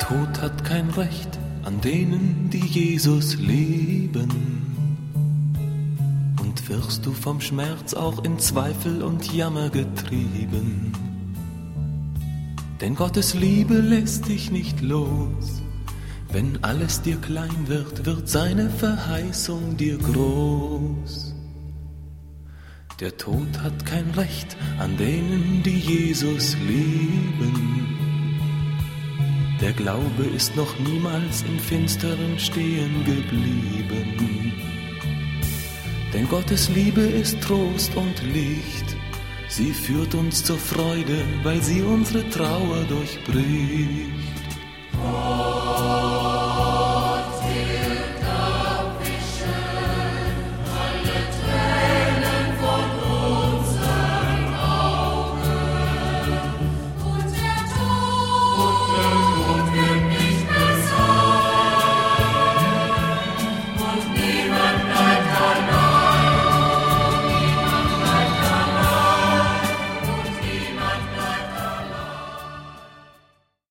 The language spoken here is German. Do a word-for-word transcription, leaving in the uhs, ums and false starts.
Tod hat kein Recht an denen, die Jesus lieben. Und wirst du vom Schmerz auch in Zweifel und Jammer getrieben. Denn Gottes Liebe lässt dich nicht los. Wenn alles dir klein wird, wird seine Verheißung dir groß. Der Tod hat kein Recht an denen, die Jesus lieben. Der Glaube ist noch niemals im Finsteren stehen geblieben. Denn Gottes Liebe ist Trost und Licht. Sie führt uns zur Freude, weil sie unsere Trauer durchbricht.